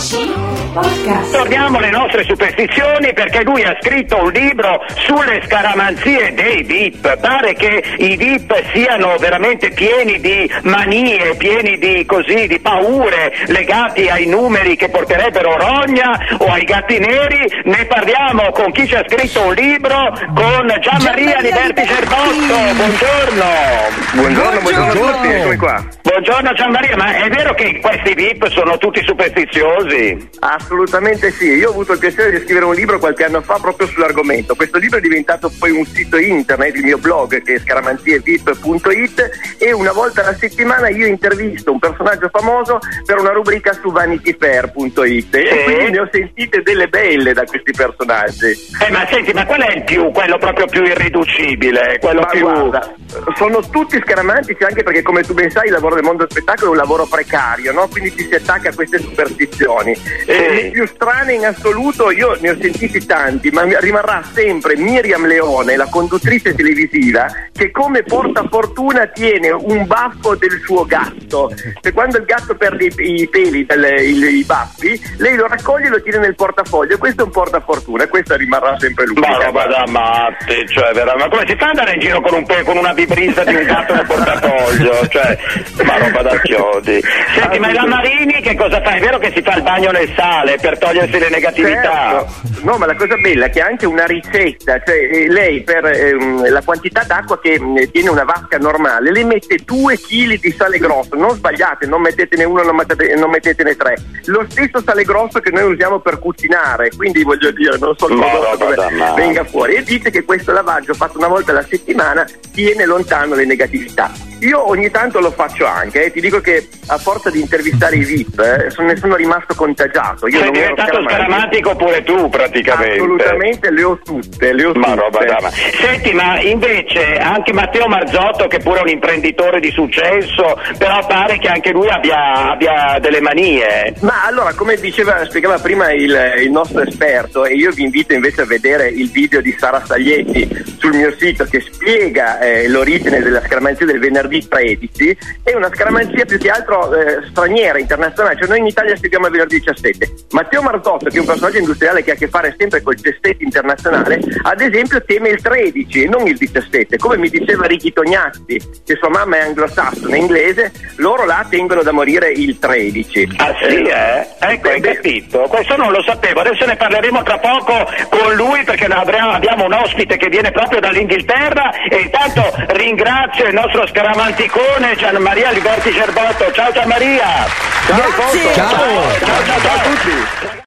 Torniamo alle nostre superstizioni, perché lui ha scritto un libro sulle scaramanzie dei VIP. Pare che i VIP siano veramente pieni di manie, pieni di paure legati ai numeri che porterebbero rogna o ai gatti neri. Ne parliamo con chi ci ha scritto un libro, con Gianmaria Liberti Cerbotto. Buongiorno a tutti, eccomi qua. Buongiorno Gianmaria, ma è vero che questi VIP sono tutti superstiziosi? Assolutamente sì, io ho avuto il piacere di scrivere un libro qualche anno fa proprio sull'argomento. Questo libro è diventato poi un sito internet, il mio blog, che è scaramanzievip.it, e una volta alla settimana io intervisto un personaggio famoso per una rubrica su vanityfair.it, e quindi ne ho sentite delle belle da questi personaggi. Ma senti, ma qual è quello proprio più irriducibile? Guarda, sono tutti scaramantici, anche perché, come tu ben sai, il lavoro del mondo dello spettacolo è un lavoro precario, no? Quindi ci si attacca a queste superstizioni. Le più strane in assoluto, io ne ho sentiti tanti, ma rimarrà sempre Miriam Leone, la conduttrice televisiva, che come portafortuna tiene un baffo del suo gatto. E quando il gatto perde i peli, i baffi, lei lo raccoglie e lo tiene nel portafoglio. Questo è un portafortuna, questa rimarrà sempre lui. Ma roba da matti, cioè veramente. Ma come si fa ad andare in giro con una vibrissa di un gatto nel portafoglio? Cioè, ma roba da chiodi. Senti, ma la Marini che cosa fa? È vero che si fa il bagno nel sale per togliersi le negatività? Certo. No, ma la cosa bella è che ha anche una ricetta, cioè lei per la quantità d'acqua che tiene una vasca normale, le mette 2 kg di sale grosso. Non sbagliate, non mettetene uno, non mettetene 3. Lo stesso sale grosso che noi usiamo per cucinare, quindi voglio dire, non so come venga fuori. E dice che questo lavaggio fatto una volta alla settimana tiene lontano le negatività. Io ogni tanto lo faccio anche, ti dico che a forza di intervistare i VIP ne sono rimasto contagiato. Io sei diventato scaramantico pure tu praticamente. Assolutamente, le ho tutte. Ma roba da. Senti, ma invece anche Matteo Marzotto, che pure è un imprenditore di successo, però pare che anche lui abbia delle manie. Ma allora, come spiegava prima il nostro esperto, e io vi invito invece a vedere il video di Sara Saglietti sul mio sito, che spiega l'origine della scaramanzia del venerdì 13, è una scaramanzia più che altro straniera, internazionale, cioè noi in Italia spieghiamo il venerdì 17. Matteo Marzotto, che è un personaggio industriale che ha a che fare sempre col 17 internazionale, ad esempio teme il 13 e non il 17, come mi diceva Ricky Tognazzi, che sua mamma è anglosassone, inglese, loro là tengono da morire il 13. Ah sì, ecco, hai capito, questo non lo sapevo, adesso ne parleremo tra poco con lui, perché abbiamo un ospite che viene proprio dall'Inghilterra, e intanto ringrazio il nostro scaramanticone Gianmaria Liberti Cerbotto. Ciao Gianmaria! Grazie! Ciao a tutti!